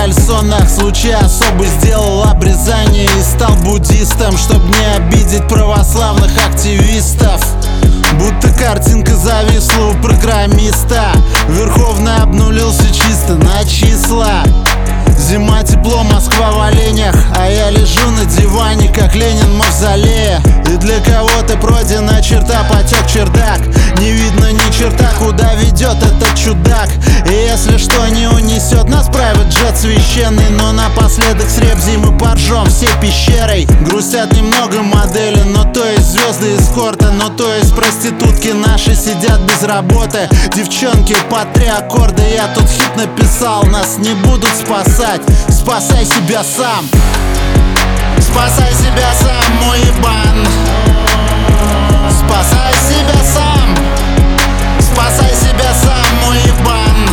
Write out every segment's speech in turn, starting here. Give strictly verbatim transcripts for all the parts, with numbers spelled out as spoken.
кальсонах. Случай особый, сделал обрезание и стал буддистом, чтоб не обидеть православных активистов. Будто картинка зависла у программиста. Верховный обнулился чисто на числа. Зима, тепло, Москва в оленях, а я лежу на диване, как Ленин в мавзолее. И для кого-то пройдена черта, потек чердак. Не видно ни черта, куда ведет этот чудак. И если что не унесет нас private jet священный, но напоследок с ребзи мы поржем всей пещерой. Грустят немного модели, но то есть звезды эскорта, но то есть проститутки наши сидят без работы. Девчонки по три аккорда, я тут хит написал, нас не будут спасать. Спасай себя сам. Спасай себя сам, мой ебан. Спасай себя сам. Спасай себя сам, мой ебан.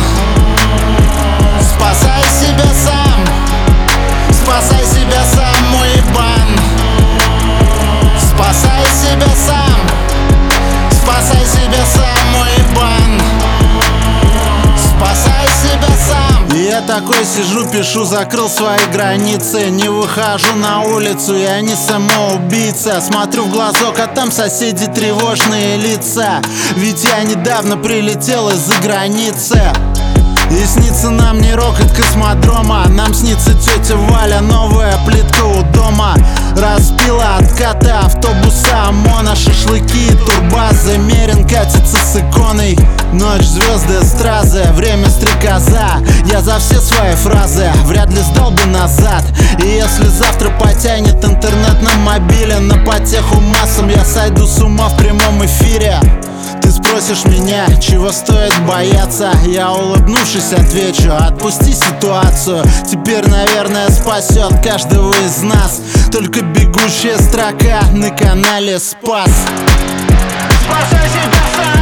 Спасай себя сам. Спасай себя сам, мой ебан. Спасай себя сам. Спасай себя сам, мой ебан. Спасай себя сам. И я такой сижу, пишу, закрыл свои границы. Не выхожу на улицу, я не самоубийца. Смотрю в глазок, а там соседи тревожные лица. Ведь я недавно прилетел из-за границы. И снится нам не рокот космодрома, нам снится тетя Валя, новая плитка у дома. Распила откаты автобуса ОМОНа, шашлыки, турбаз, замерен катится с иконой. Ночь, звезды, стразы, время стрекоза. Я за все свои фразы вряд ли сдал бы назад. И если завтра потянет интернет на мобиле, на потеху массам я сойду с ума в прямом эфире. Ты спросишь меня, чего стоит бояться? Я, улыбнувшись, отвечу: отпусти ситуацию. Теперь, наверное, спасет каждого из нас только бегущая строка на канале Спас. Спасай себя сам.